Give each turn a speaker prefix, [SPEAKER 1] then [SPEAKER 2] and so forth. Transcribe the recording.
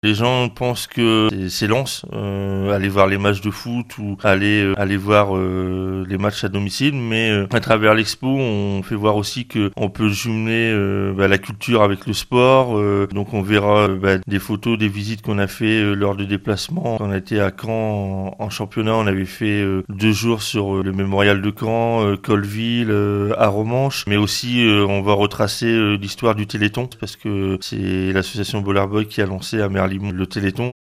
[SPEAKER 1] Les gens pensent que c'est Lens, aller voir les matchs de foot ou aller voir les matchs à domicile, mais à travers l'expo, on fait voir aussi que on peut jumeler la culture avec le sport. Donc on verra des photos des visites qu'on a fait lors de déplacements. Quand on a été à Caen en championnat, on avait fait 2 jours sur le mémorial de Caen, Colville, Arromanches, mais aussi on va retracer l'histoire du Téléthon parce que c'est l'association Bollard Boy qui a lancé à Merlimont le Téléthon.